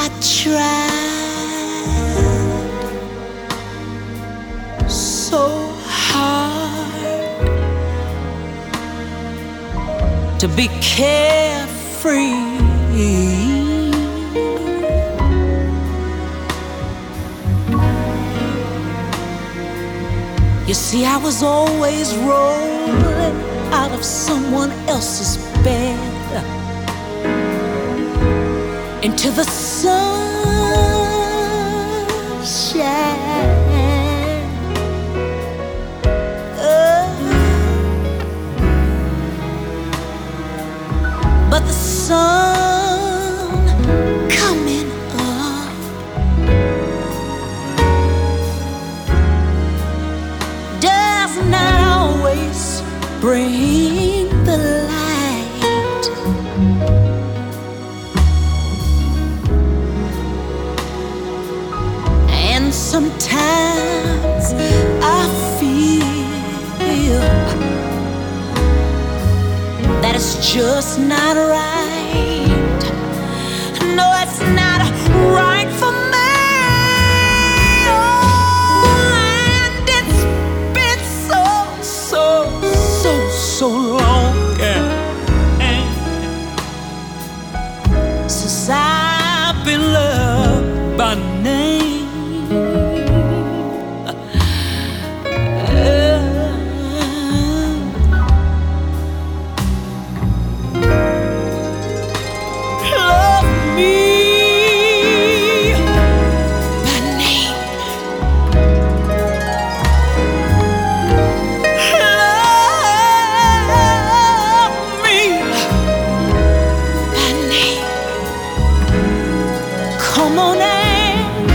tried so hard to be carefree. You see, I was always rolling out of someone else's bed into the sunshine. But the sun coming up does not always bring the light. And sometimes I feel that it's just not right. No, it's not right for me. Oh, and it's been so long, since I've been loved by name. Come on and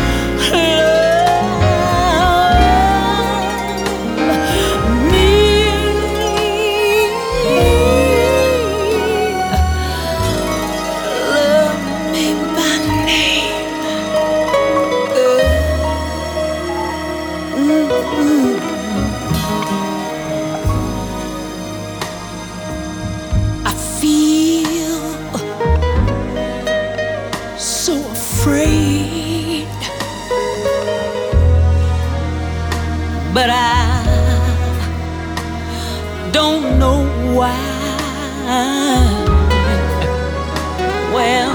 love me. Love me by name. I feel so afraid, but I don't know why. Well,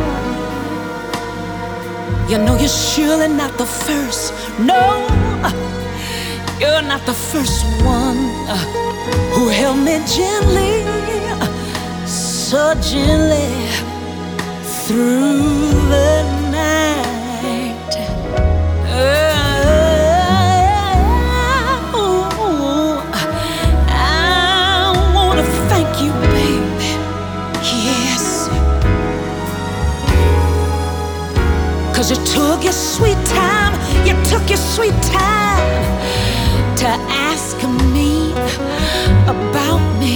you know you're surely not the first. No, you're not the first one who held me gently, so gently through the night. I wanna thank you, baby. Yes, 'cause you took your sweet time. You took your sweet time to ask me about me.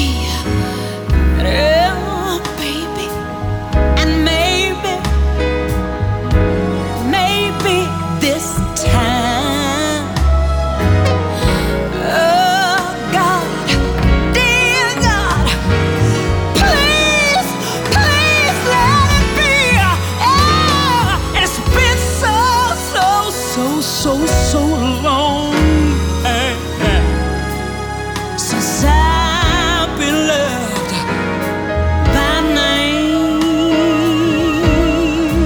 So long since I've been loved by name.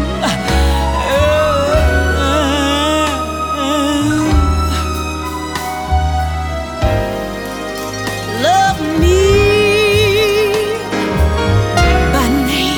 Love me by name.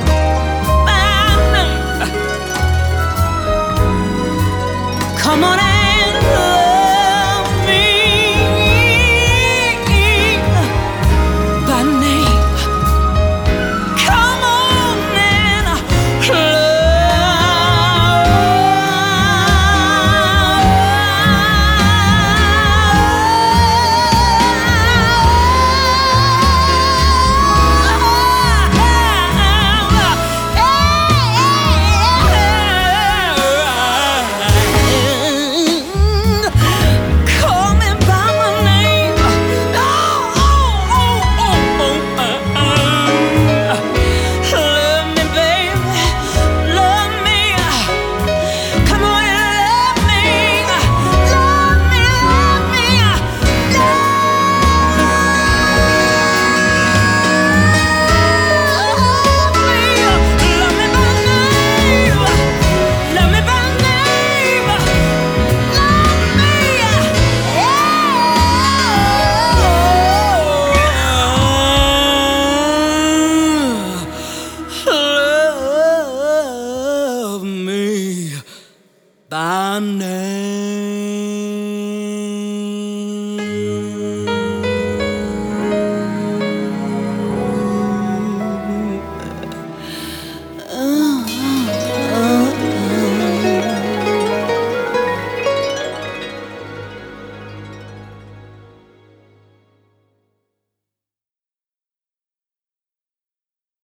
Come on.